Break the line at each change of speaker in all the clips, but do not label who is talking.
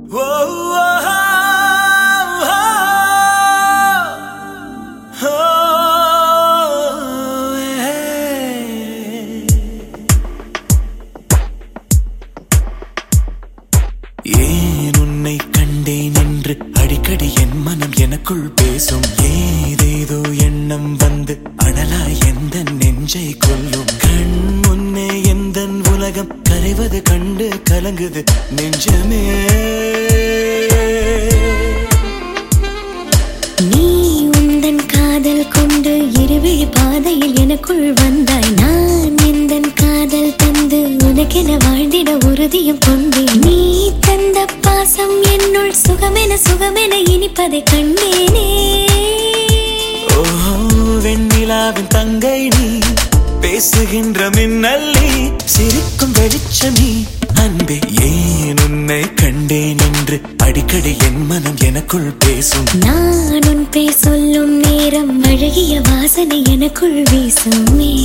ஏன் உன்னை கண்டேன் என்று அடிக்கடி என் மனம் எனக்குள் பேசும். ஏதேதோ எண்ணம் வந்து அனலாய் எந்த நெஞ்சை கொல்லும். கண் முன்னே எந்த உலகம் கரைவது கண்டு கலங்குது நெஞ்சமே.
நீ உந்தன் காதல் கொண்டு இருவிழி பாதையில் எனக்குள் வந்தாய். நான் எந்தன் காதல் தந்து உனக்கென வாழ்ந்திட உறுதியும் கொண்டேன். நீ தந்த பாசம் என்னுள் சுகமென இனிப்பதை கண்டேனே.
ஓ வெண்ணிலாவின் தங்கை நீ, பேசுகின்ற மின்னல் நீ, சிரிக்கும் வெளிச்சம் நீ அன்பே. ஏன் உன்னை கண்டேன் என்று அடிக்கடி என் மனம் எனக்குள் பேசும்.
நான் உன் பேர் சொல்லும் நேரம் அழகிய வாசனை எனக்குள் வீசுமே.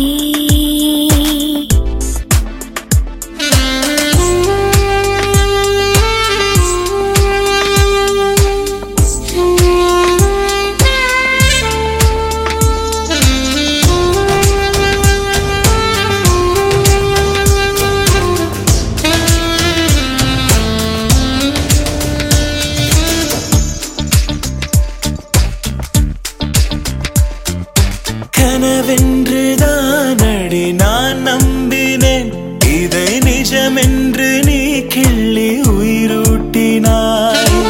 கனவென்றுதான் அடி நான் நம்பினேன், இதை நிஜமென்று நீ கிள்ளி உயிரூட்டினாய்.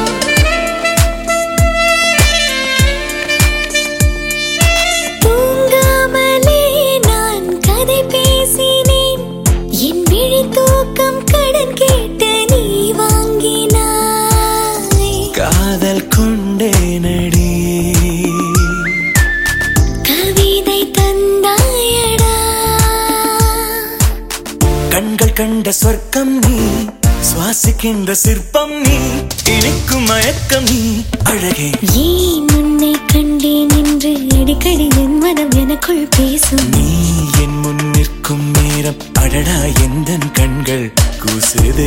தூங்காமலே நான் கதை பேசினேன், என் விழி தூக்கம் கடன் கேட்டு நீ வாங்கினாய்.
காதல் கொண்டேனடி, கண்கள் கண்ட சொர்க்கம் நீ, சுவாசிக்கின்ற சிற்பம் நீ, இனிக்கும் மயக்கம் நீ அழகே.
ஏன் உன்னை கண்டேன் என்று அடிக்கடி என் மனம் எனக்குள் பேசும்.
நீ என் முன் நிற்கும் நேரம் அடடா எந்தன் கண்கள் கூசுதே.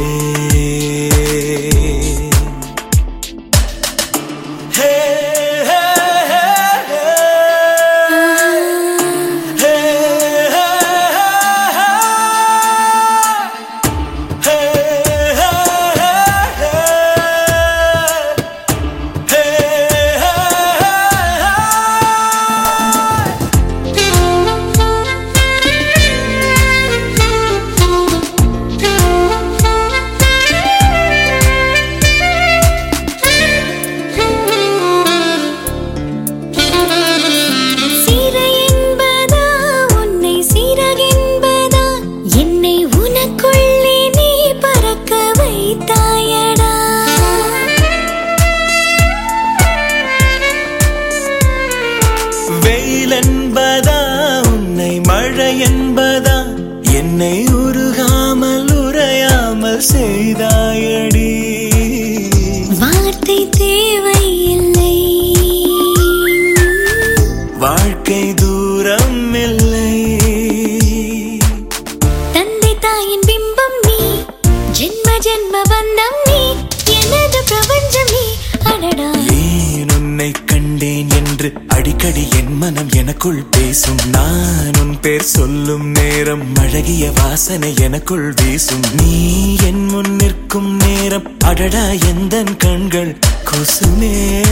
என்பதா உன்னை மழை என்பதா, என்னை உருகாமல் உறையாமல் செய்தாயடி.
வார்த்தை தேவையில்லை,
வாழ்க்கை தூரம் இல்லை.
தந்தை தாயின் பிம்பம் நீ, ஜென்ம ஜென்ம பந்தம் நீ, எனது பிரபஞ்சம் நீ அடடா.
ஏன் உன்னை கண்டேன் என்று அடிக்கடி என் மனம் எனக்குள் பேசும். நான் உன் பேர் சொல்லும் நேரம் அழகிய வாசனை எனக்குள் வீசும். நீ என் முன் நிற்கும் நேரம் அடடா எந்தன் கண்கள் கூசுமே.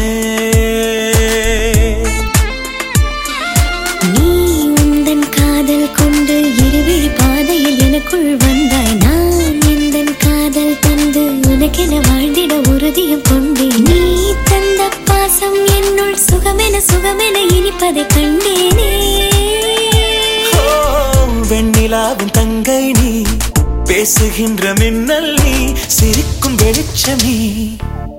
நீ உந்தன் காதல் கொண்டு இருவிழி பாதையில் எனக்குள் வந்தாய். நான் எந்தன் காதல் தந்து உனக்கென வாழ்ந்திட உறுதியும் கொண்டேன். நீ தந்த பாசம் என்னுள் சுகமென இனிப்பதை கண்டேனே.
வெண்ணிலாவின் தங்கை நீ, பேசுகின்ற மின்னல் நீ, சிரிக்கும் வெளிச்சம் நீ.